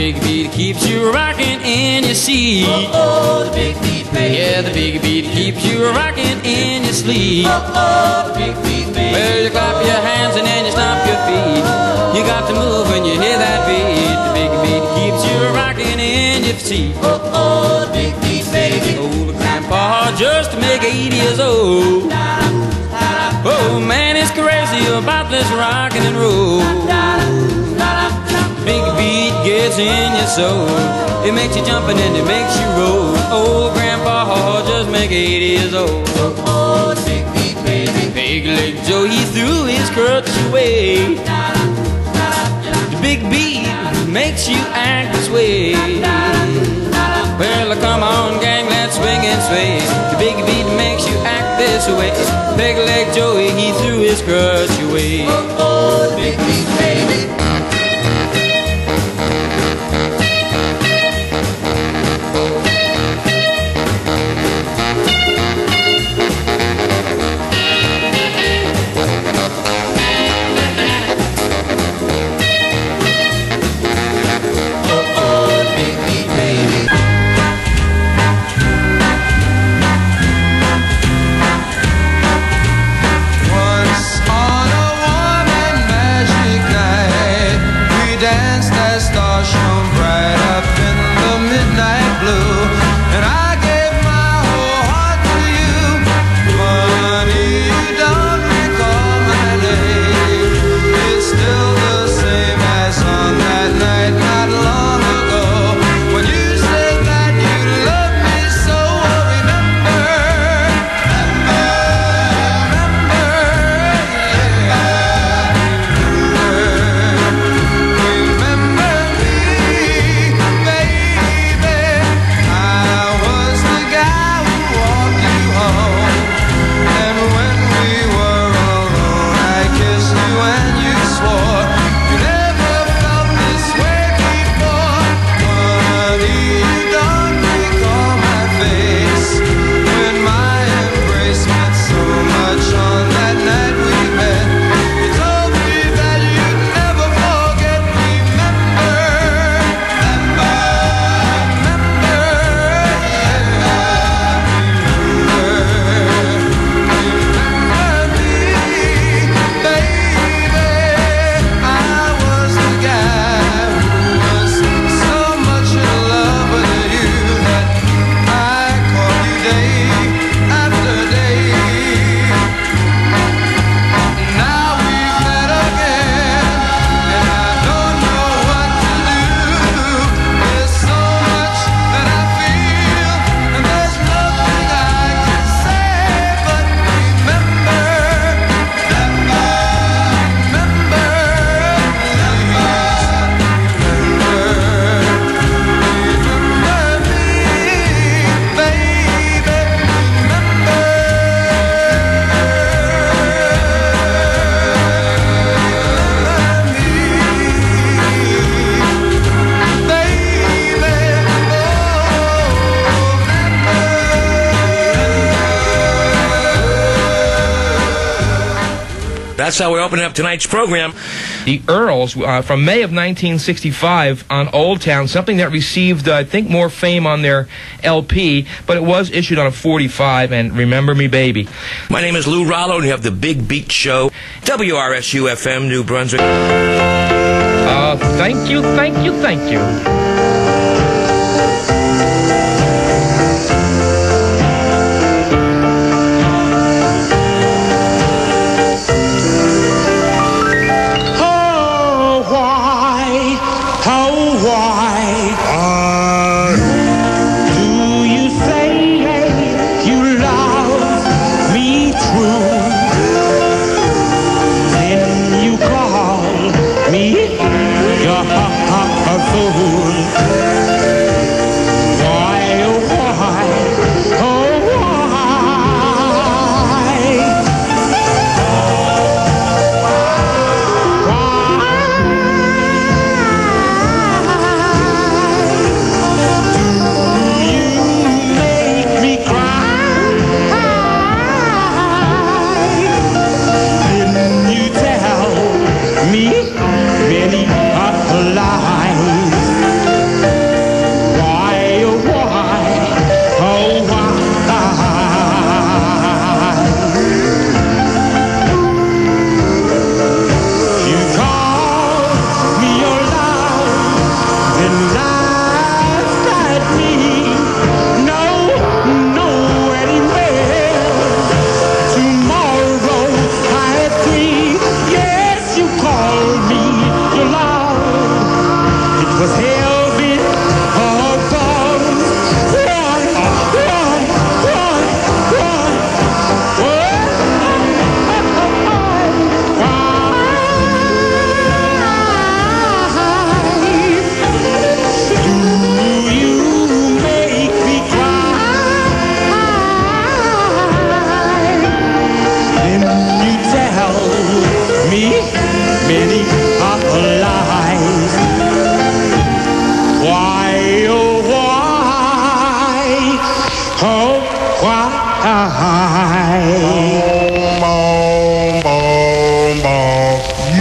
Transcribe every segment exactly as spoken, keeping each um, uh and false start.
big beat keeps you rocking in your seat. Oh, oh, the big beat, baby. Yeah, the big beat keeps you rocking in your sleep. Oh, oh, the big beat, baby. Well, you clap your hands and then you stomp your feet. You got to move when you hear that beat. The big beat keeps you rocking in your seat. Oh, oh, the big beat, baby. Old grandpa just make eighty years old. Oh man, it's crazy about this rockin' and roll. Big beat gets in your soul. It makes you jump and then it makes you roll. Old grandpa just make eighty years old. Oh, the big beat, baby. Big leg Joe, he threw his crutch away. The big beat makes you act this way. Well, come on, gang, let's swing and sway. The big beat makes you act this way. Big leg Joey, he threw his crutch away. Oh, oh, the big beat, baby. That's how we're opening up tonight's program. The Earls, uh, from May of nineteen sixty-five on Old Town, something that received, uh, I think, more fame on their L P, but it was issued on a forty-five, and Remember Me Baby. My name is Lou Rollo, and you have the Big Beat Show, W R S U F M, New Brunswick. Uh, thank you, thank you, thank you. Me, you're a fool. me many a life. Why, oh, why, oh, why? Boom, boom, boom.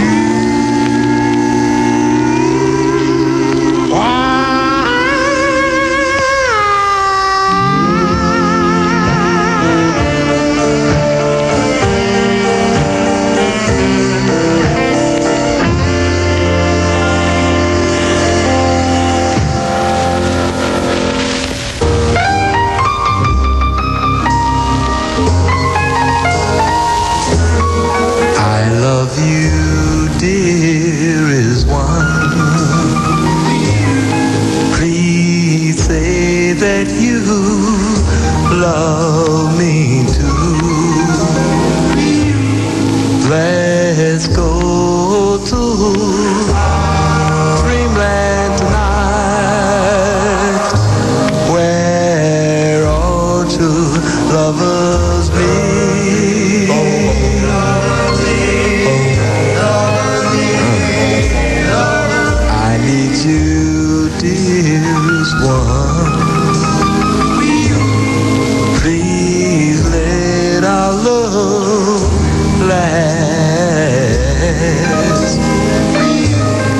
Love me too. Let's go to dreamland tonight, where all true lovers meet. I need you, dearest one. Our love lasts.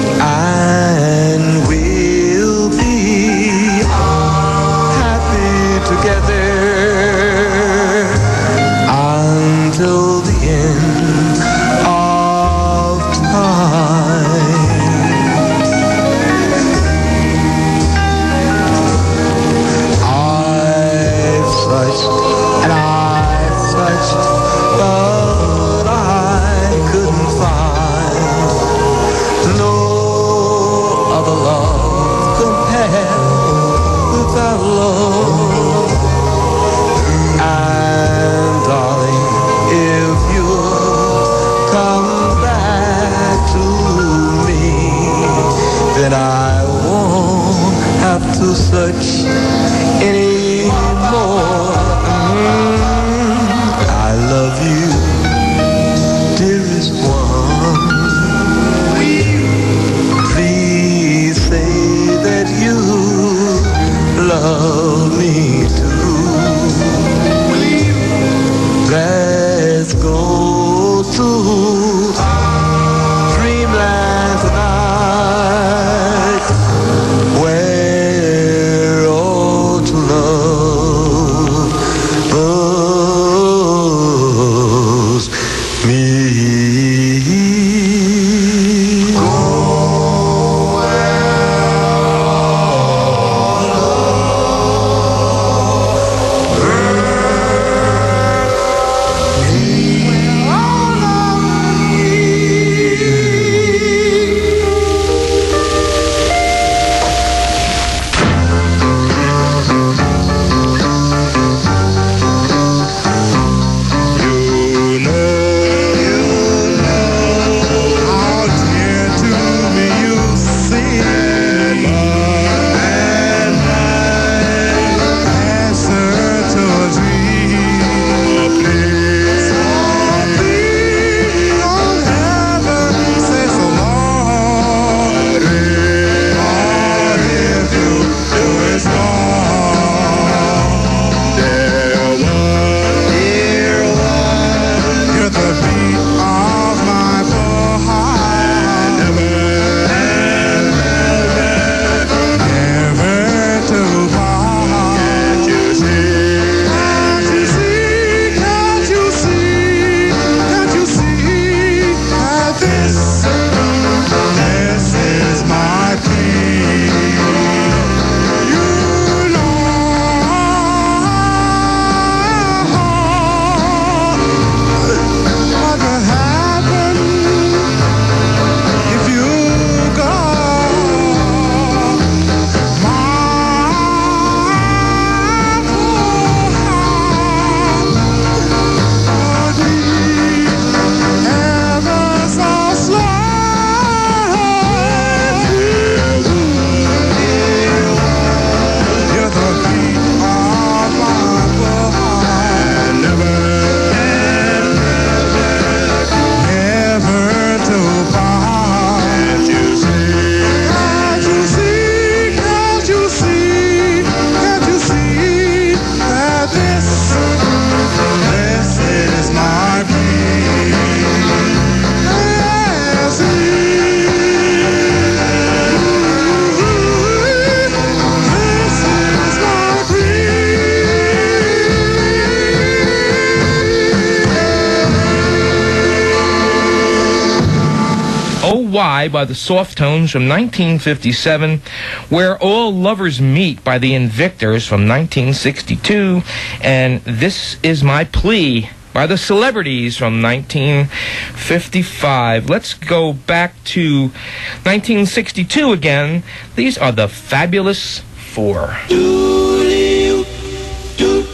Why by the Soft Tones from nineteen fifty-seven, Where All Lovers Meet by the Invictors from nineteen sixty-two, and This Is My Plea by the Celebrities from nineteen fifty-five. Let's go back to nineteen sixty-two again. These are the Fabulous Four. Do-dee-oo, do,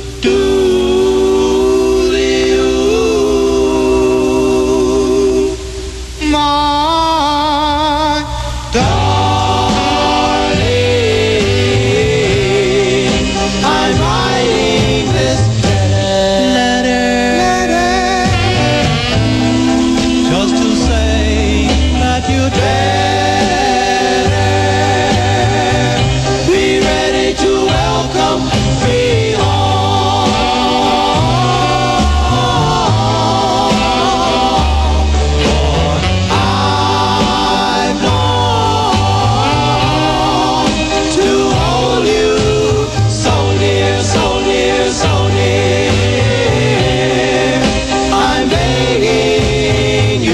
do-dee-oo. My darling, I'm writing this letter just to say that you'd better be ready to welcome me home. I've longed to hold you so near, so near, so near. I'm begging you,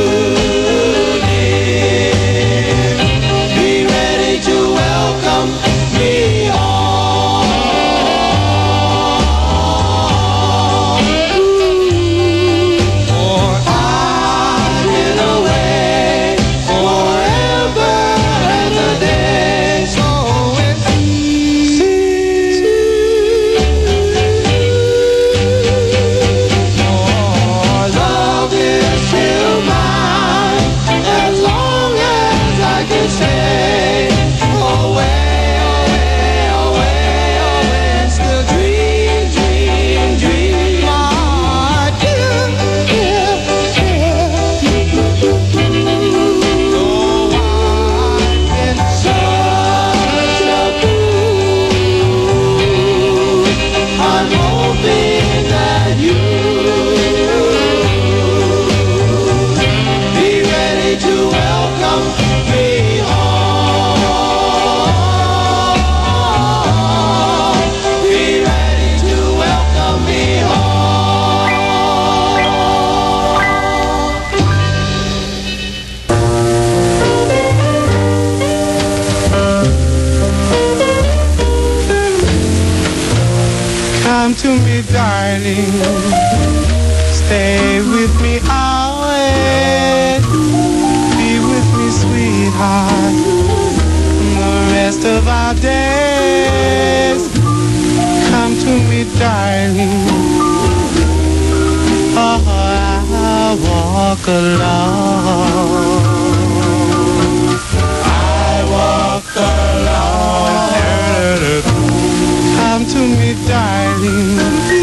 dear, be ready to welcome me home. For I've been away forever and a day, so it seems. Your love is still mine as long as I can stay away, away, away, away. Still dream, dream, dream, my dear, dear, dear. Oh, I've been such a fool. I'm hoping that you be ready to welcome me home. Be ready to welcome me home. Come to me, darling. Stay with me always. Be with me, sweetheart, the rest of our days. Come to me, darling. Oh, I'll walk alone. I walk alone. Come to me, darling.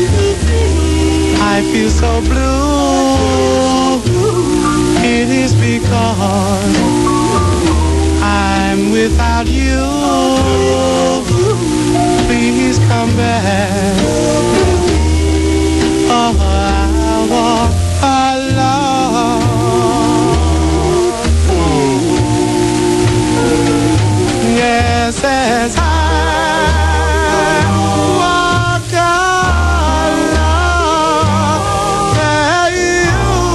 I feel so blue. It is because I'm without you. Please come back. Oh, I walk alone. Yes, as I walk alone, there you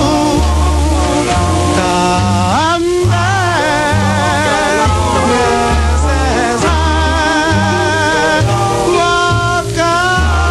come back. Yes, as I walk alone.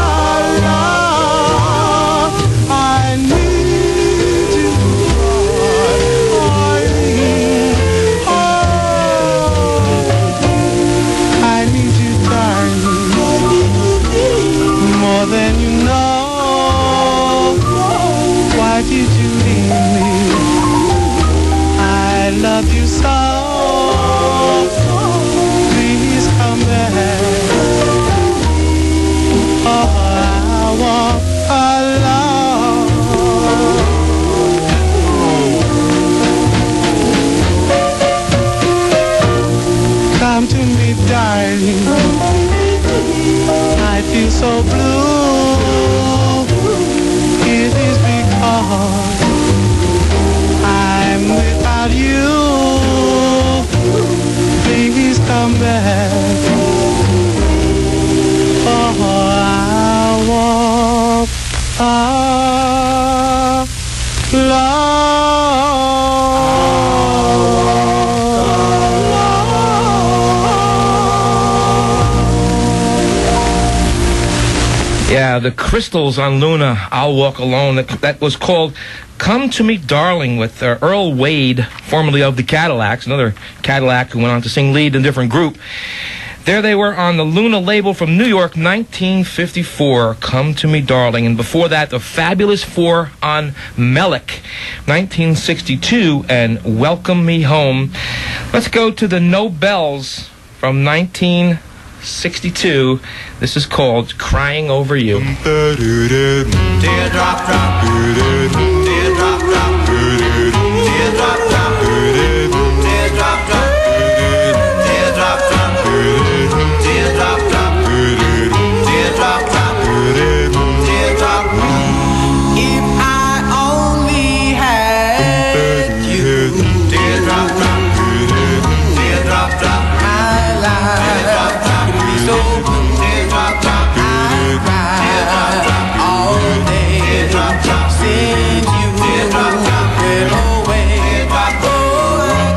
Yeah, the Crystals on Luna, I'll Walk Alone. That, that was called Come to Me, Darling, with uh, Earl Wade, formerly of the Cadillacs, another Cadillac who went on to sing lead in a different group. There they were on the Luna label from New York, nineteen fifty-four, Come to Me, Darling. And before that, the Fabulous Four on Melick, nineteen sixty-two, and Welcome Me Home. Let's go to the Nobels from nineteen sixty-two. This is called Crying Over You. Teardrop drop, teardrop drop, teardrop drop, teardrop drop, teardrop drop, teardrop drop, teardrop drop, teardrop drop. If I only had you, teardrop drop, teardrop drop, my life could be so blue. Teardrop drop, I cry all day since you went away. Oh, I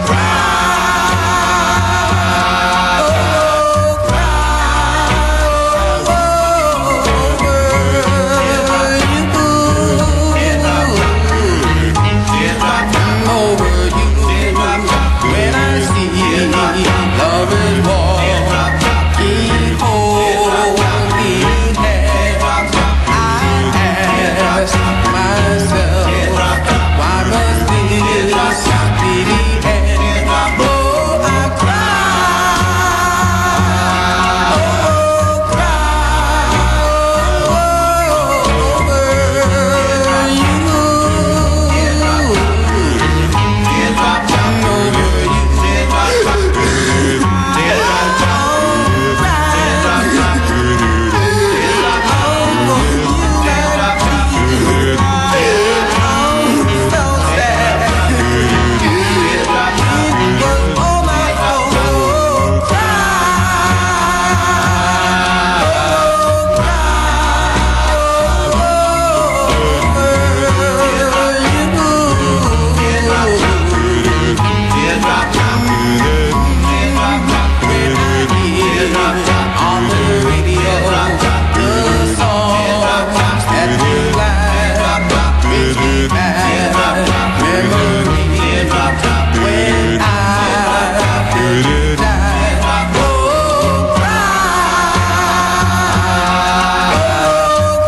cry, oh, cry over you, over you. When I see lovers walk, keep holding hands. I ask myself, why must this be the end? Oh, I cry, oh, cry over you, on the radio, the songs that we like brings me back memories when I could die. Oh, cry, oh,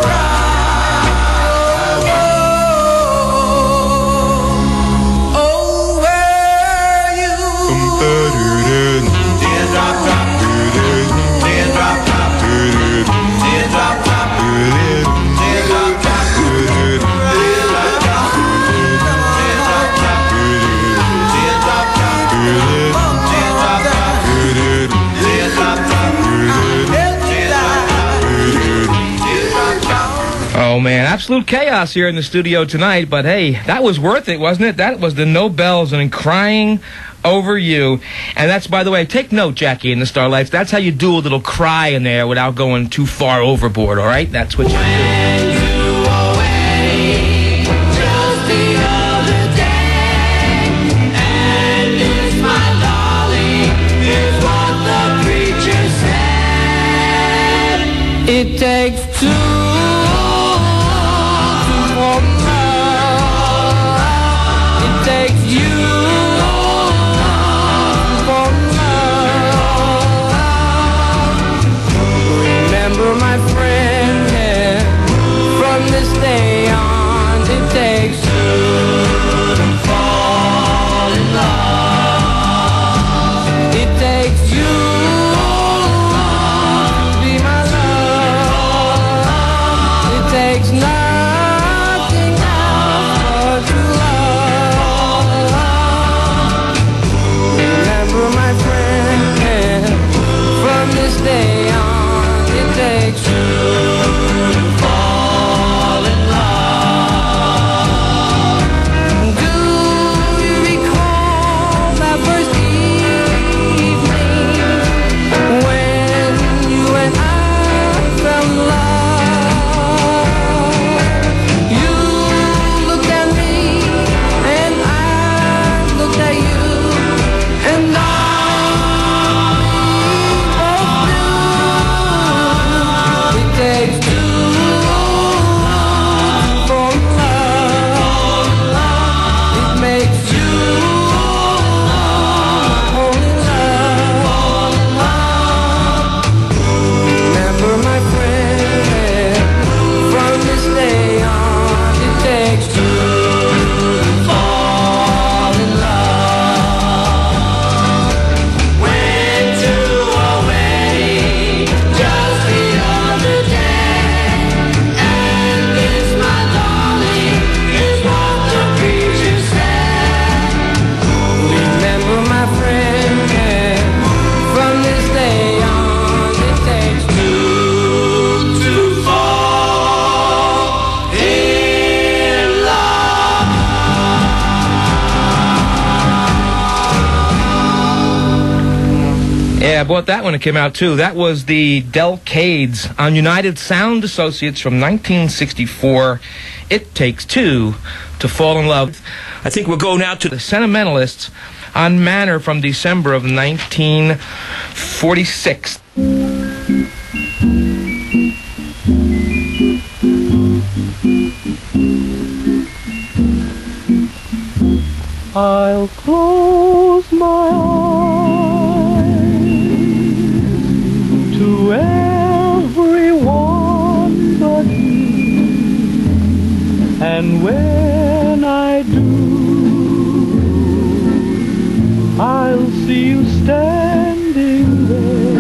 cry over you. Teardrop drop, teardrop drop, teardrop drop, teardrop drop, teardrop drop, teardrop drop, teardrop drop, teardrop drop, teardrop drop. Oh, man, absolute chaos here in the studio tonight, but hey, that was worth it, wasn't it? That was the Nobels and Crying Over You. And that's, by the way, take note, Jackie, in the Starlights, that's how you do a little cry in there without going too far overboard, all right? That's what you do. It takes two to form love. It takes you to form love. Remember, my friend, yeah, from this day on, it takes two to fall in love. It takes you to be my love. Yeah, I bought that when it came out, too. That was the Delcades on United Sound Associates from nineteen sixty-four. It Takes Two to Fall in Love. I think we'll go now to The Sentimentalists on Manor from December of nineteen forty-six. I'll close my eyes to everyone but you, and when I do, I'll see you standing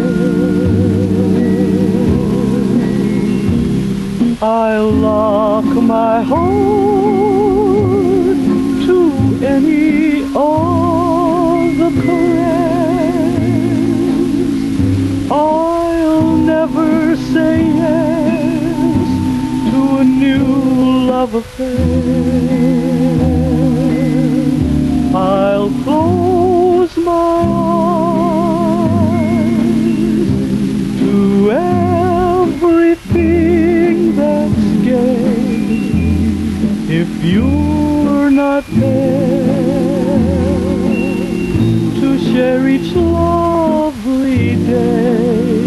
there. I'll lock my heart to any other caress. I'll never say yes to a new love affair. I'll close my eyes to everything that's gay if you're not there to share each lovely day.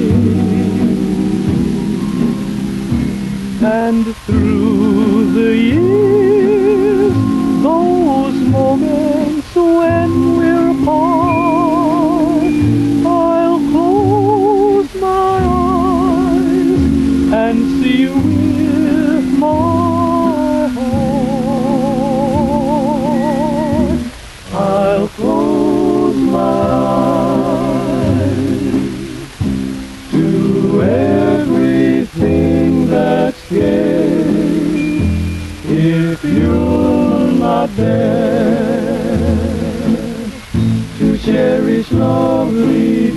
And through the years, those moments when we're apart, I'll close my eyes and see you with my heart. I'll close my eyes to everything that's gay if you're not there to cherish lovely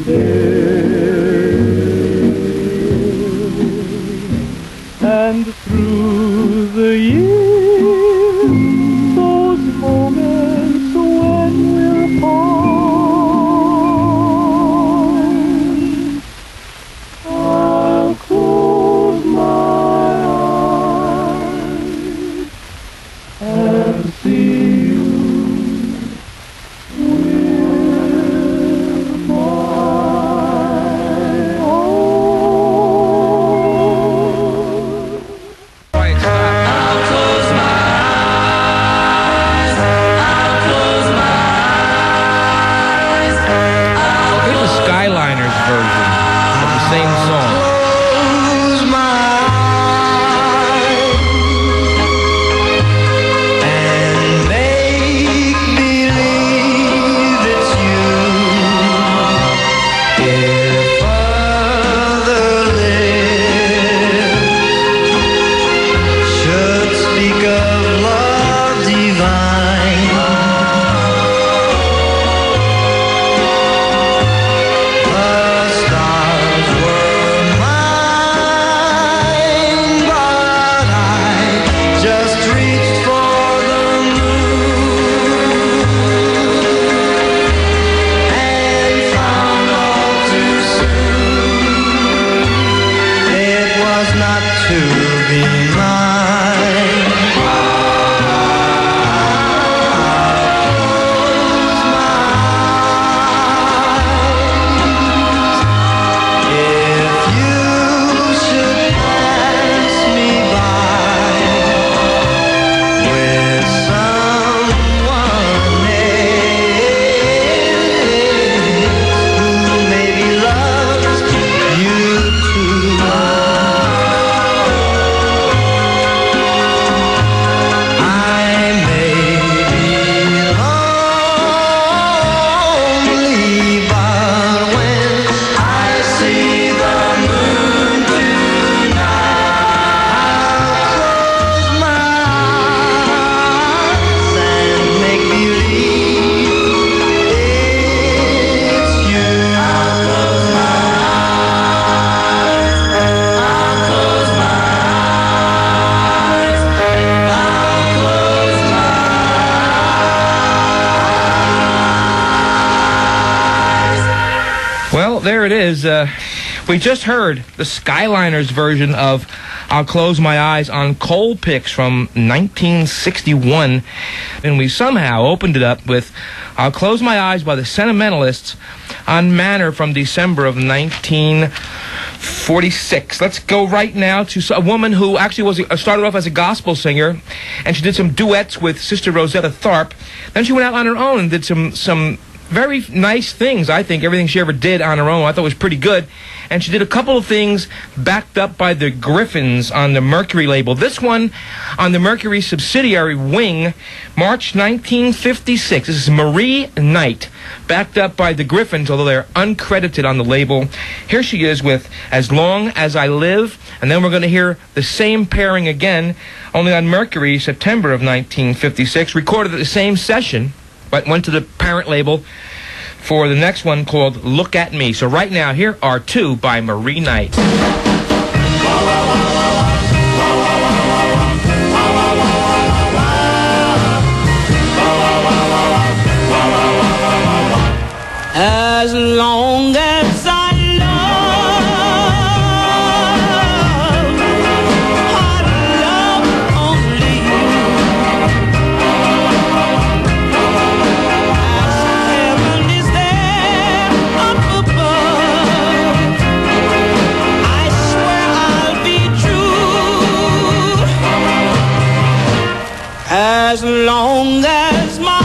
days. And through the years, those moments when we're apart, I'll close my eyes and see you with my Well, there it is. Uh, we just heard the Skyliners version of I'll Close My Eyes on Coal Picks from nineteen sixty-one. And we somehow opened it up with I'll Close My Eyes by the Sentimentalists on Manor from December of nineteen forty-six. Let's go right now to a woman who actually was a, started off as a gospel singer, and she did some duets with Sister Rosetta Tharpe. Then she went out on her own and did some some very nice things. I think everything she ever did on her own I thought was pretty good. And she did a couple of things backed up by the Griffins on the Mercury label. This one on the Mercury subsidiary Wing, March nineteen fifty-six. This is Marie Knight, backed up by the Griffins, although they're uncredited on the label. Here she is with As Long As I Live, and then we're going to hear the same pairing again, only on Mercury, September of nineteen fifty-six, recorded at the same session, but went to the parent label for the next one called Look at Me. So right now, here are two by Marie Knight. As long as I love, I love only you. As heaven is there up above, I swear I'll be true. As long as my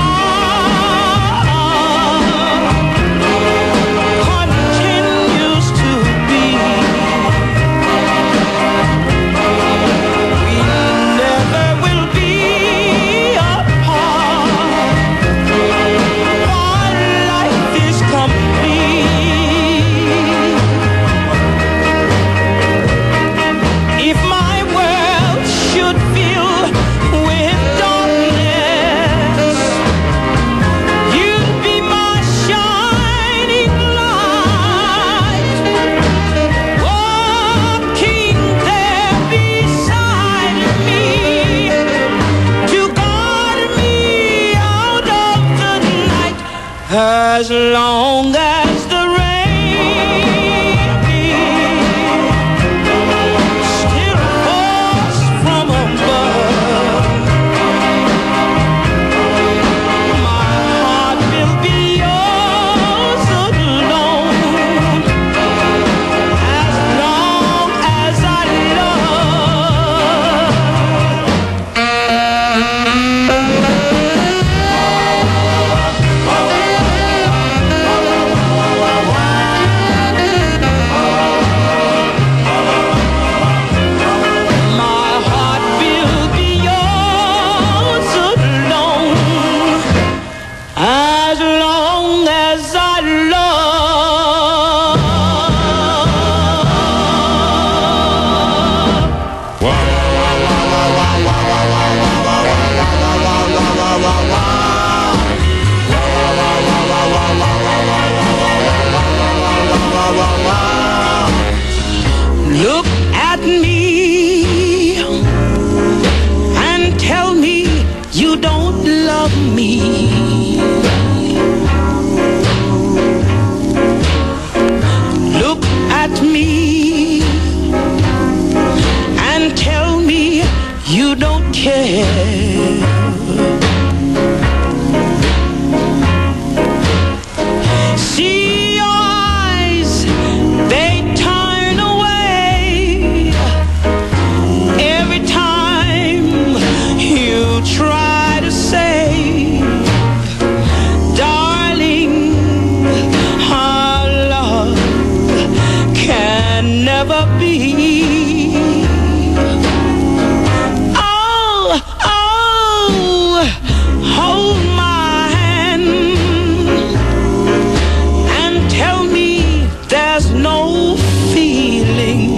As long as the rain still falls from above, my heart will be yours alone. As long as I look at me and tell me you don't love me. Look at me and tell me you don't care. See your eyes, they turn away every time you try to say, darling, our love can never be. Oh, oh, hold my hand and tell me there's no feeling.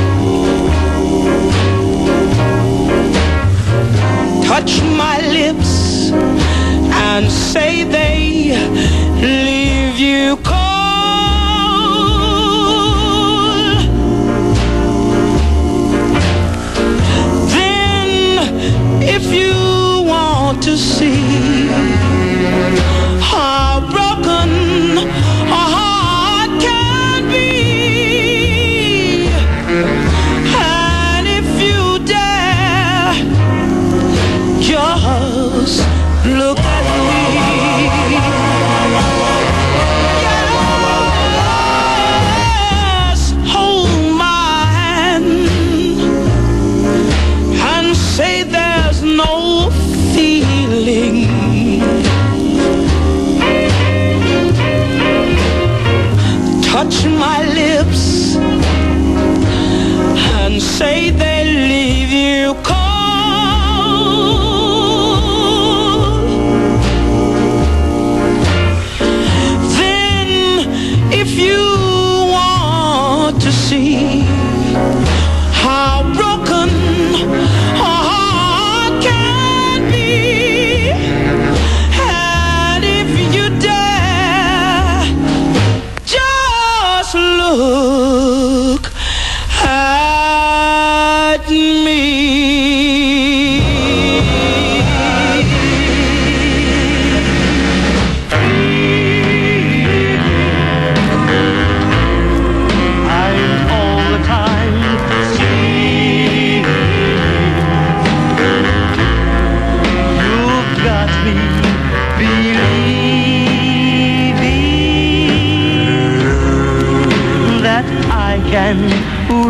Touch my lips and say they leave you cold. Then if you want to see how broken a heart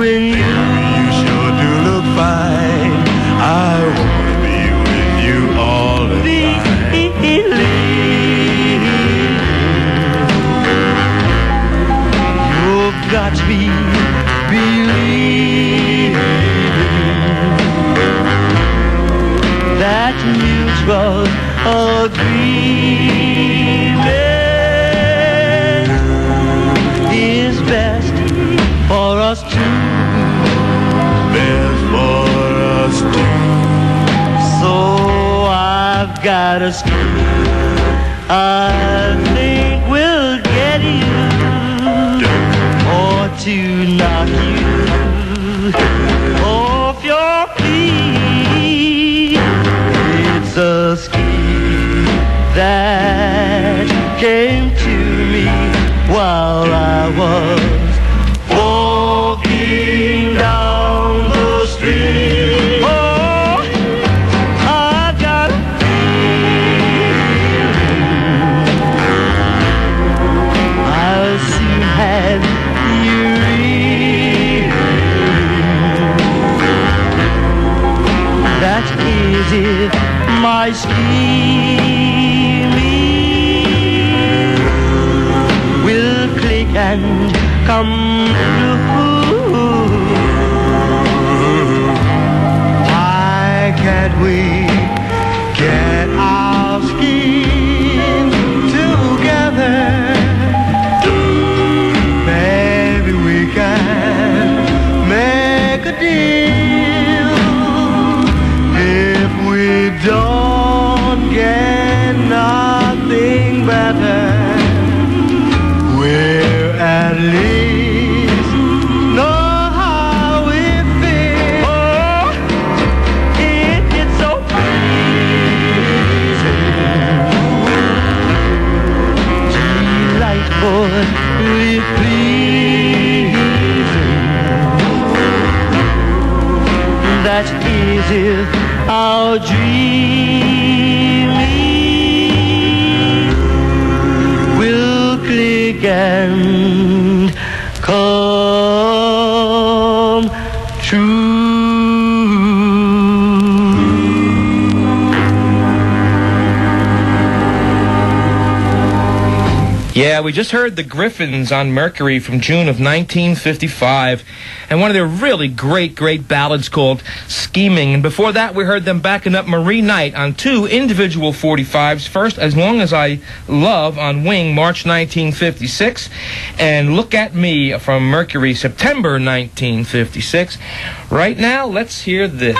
when you, you sure do look fine. I wanna be with you all the time. You've got me believing that mutual agreement is best for us two. Best for us two. So I've got a scheme I think will get you, or to knock you off your feet. It's a scheme that came to me while I was walking down the street. Oh, I got a feeling I'll soon have you reading. That is it, my scheming will click and come through. Why can't we get our scheme together? Maybe we can make a deal. If we don't get nothing better, we're at least know how we feel. Oh, it, it's so easy, delightfully pleasing. That is if our dreaming will click and come true. Yeah, we just heard the Griffins on Mercury from June of nineteen fifty-five, and one of their really great, great ballads called Scheming. And before that, we heard them backing up Marie Knight on two individual forty-fives. First, As Long as I Love on Wing, March nineteen fifty-six, and Look at Me from Mercury, September nineteen fifty-six. Right now, let's hear this.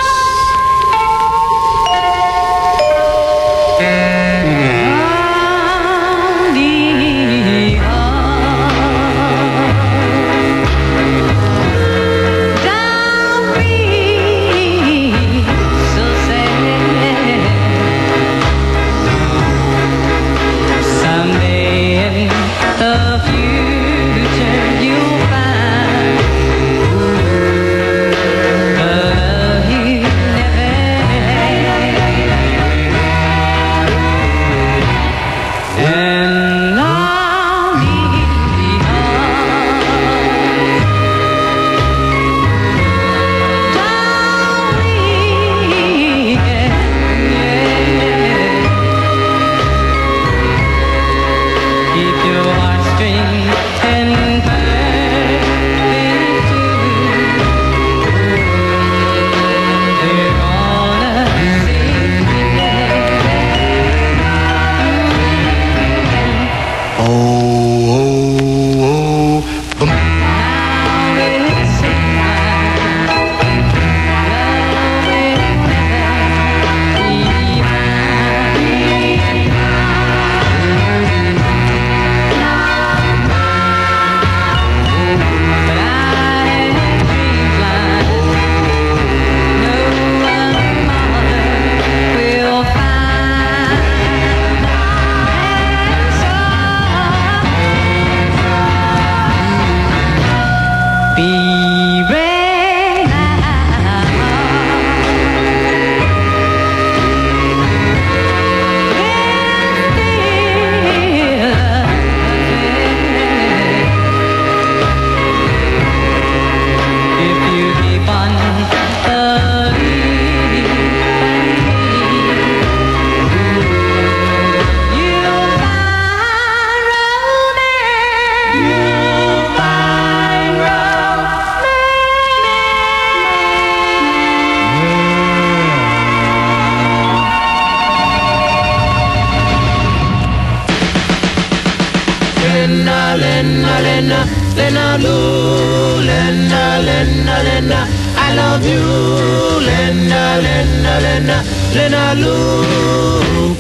Linda, Linda, Linda, Linda Lou, Linda, Linda, Linda, I love you, Linda, Linda, Linda, Linda Lou.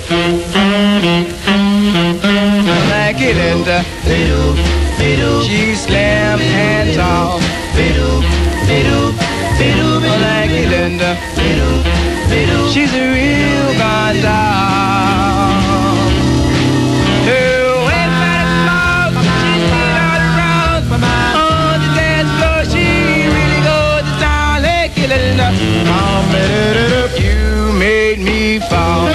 Like it, Linda, fiddle, fiddle, she's slim and tall, fiddle, fiddle, fiddle, like it, Linda, fiddle, fiddle, she's a real gone doll. Her waist mighty small, she's seen all around, on the dance floor she really goes to town, like it, Linda. You made me fall.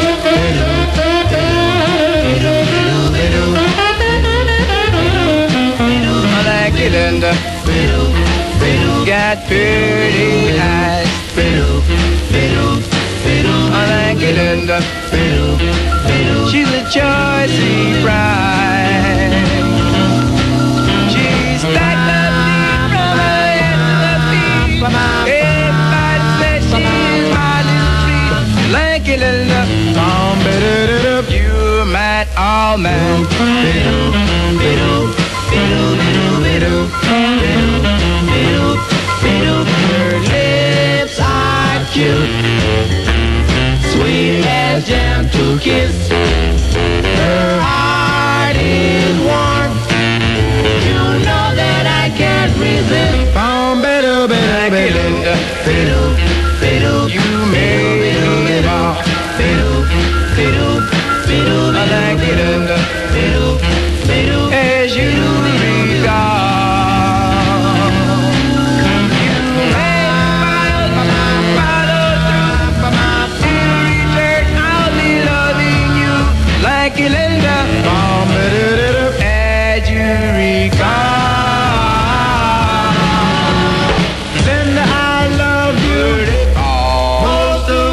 Linda, got pretty eyes. I like it, Linda. She's a choicey bride. She's stacked up deep from her head to the feet. Everybody says she's my little treat. Like it, Linda. You might all man. Her lips are cute, sweet as jam to kiss. Her heart is warm, you know that I can't resist. Boom, biddle, biddle, biddle, fiddle, fiddle, you made me fall. Fiddle, fiddle, fiddle, I like it under. Fiddle, fiddle, as you regard. Linda, as you regard. Linda, I love you most of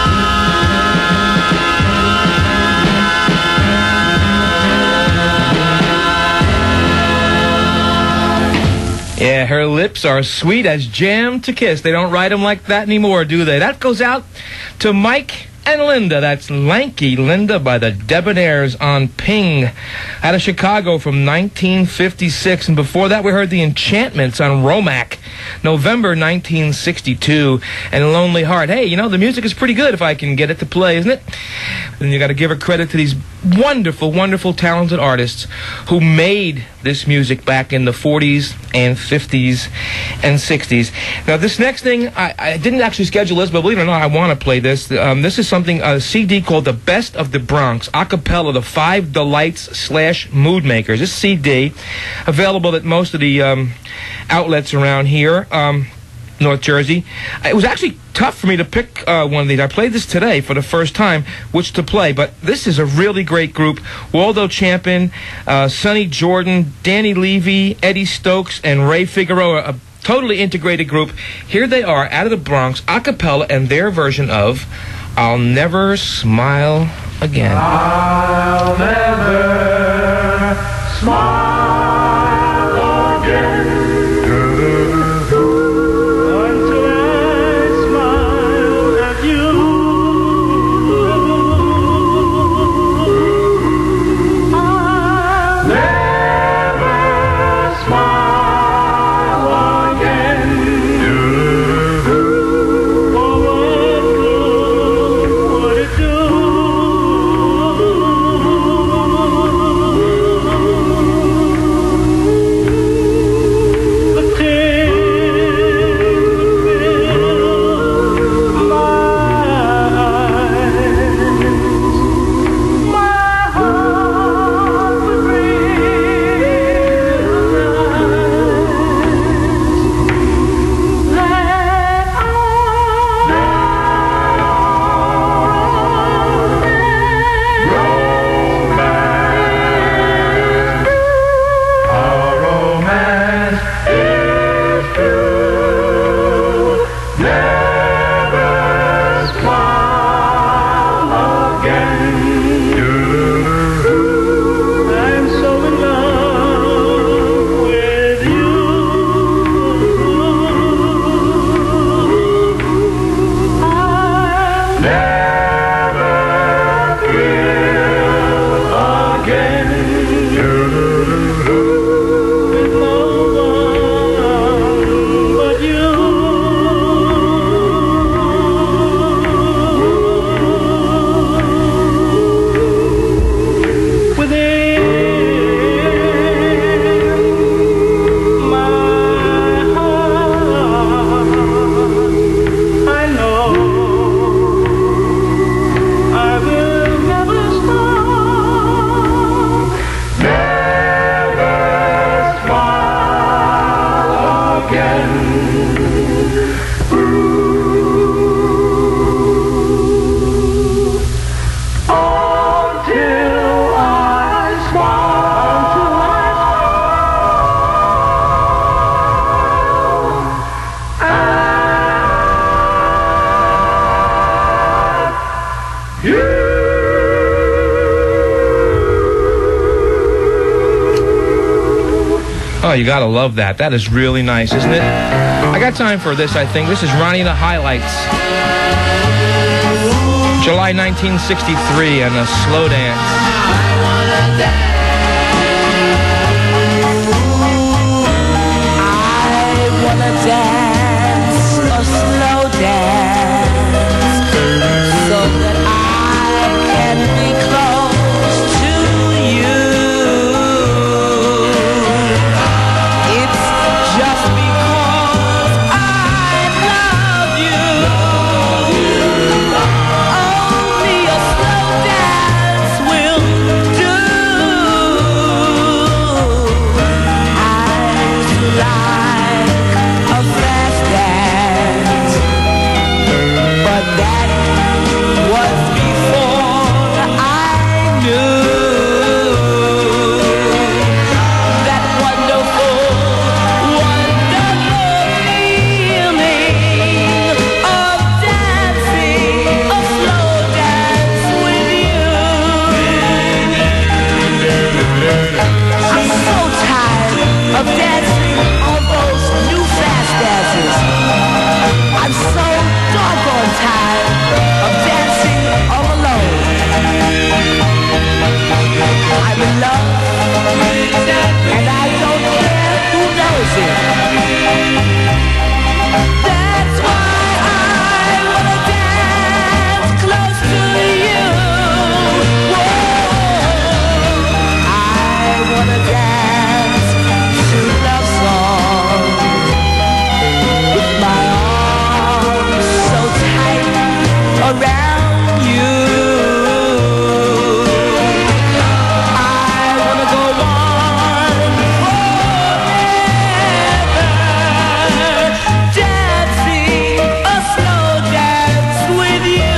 all. Yeah, her lips are sweet as jam to kiss. They don't write them like that anymore, do they? That goes out to Mike and Linda. That's Lanky Linda by the Debonaires on Ping out of Chicago from nineteen fifty-six. And before that, we heard the Enchantments on Romac, November nineteen sixty-two. And Lonely Heart. Hey, you know, the music is pretty good if I can get it to play, isn't it? And you got to give her credit to these wonderful, wonderful, talented artists who made this music back in the forties and fifties and sixties. Now, this next thing, I, I didn't actually schedule this, but believe it or not, I want to play this. Um, this is something, a C D called The Best of the Bronx, a cappella, the Five Delights slash Mood Makers. This C D, available at most of the um, outlets around here. Um, North Jersey. It was actually tough for me to pick uh, one of these. I played this today for the first time, which to play, but this is a really great group. Waldo Champion, uh, Sonny Jordan, Danny Levy, Eddie Stokes, and Ray Figueroa, a totally integrated group. Here they are, out of the Bronx, a cappella, and their version of I'll Never Smile Again. I'll never smile again. Oh, Oh, you gotta love that. That is really nice, isn't it? I got time for this, I think. This is Ronnie and the Highlights. July nineteen sixty-three and a slow dance. I wanna dance a slow dance so that I can be close to you. It's just because I love you. Only a slow dance will do. I like a fast dance, but that was before I knew that wonderful, wonderful feeling of dancing a slow dance with you. I'm so tired of dancing all those new fast dances. I'm so doggone tired of dancing all alone. I'm in love, and I don't care who knows it. That's why I wanna dance close to you. Whoa. I wanna dance to love song with my arms so tight around you. I wanna go on forever, dancing a slow dance with you.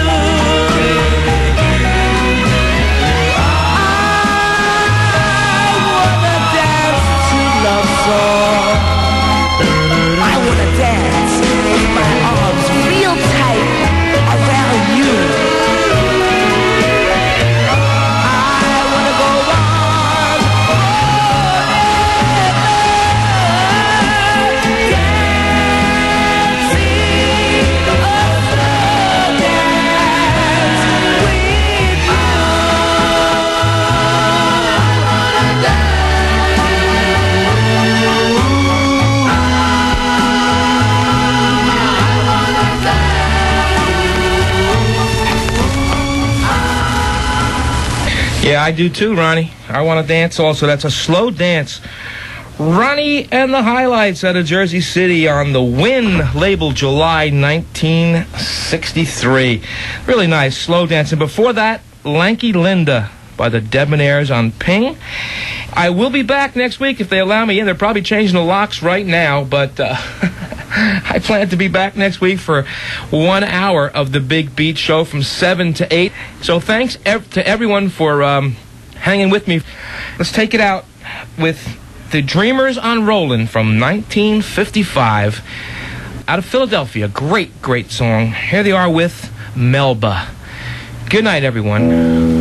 I wanna dance to love song. I wanna dance with my arms real tight around you. I wanna go on forever, dancing a slow dance with you. Yeah, I do too, Ronnie. I want to dance also. That's a slow dance. Ronnie and the Highlights out of Jersey City on the Win label, July nineteen sixty-three. Really nice, slow dance. And before that, Lanky Linda by the Debonaires on Ping. I will be back next week if they allow me in. They're probably changing the locks right now, but uh, I plan to be back next week for one hour of the Big Beat Show from seven to eight. So thanks ev- to everyone for um, hanging with me. Let's take it out with the Dreamers on Rollin' from nineteen fifty-five out of Philadelphia. Great, great song. Here they are with Melba. Good night, everyone.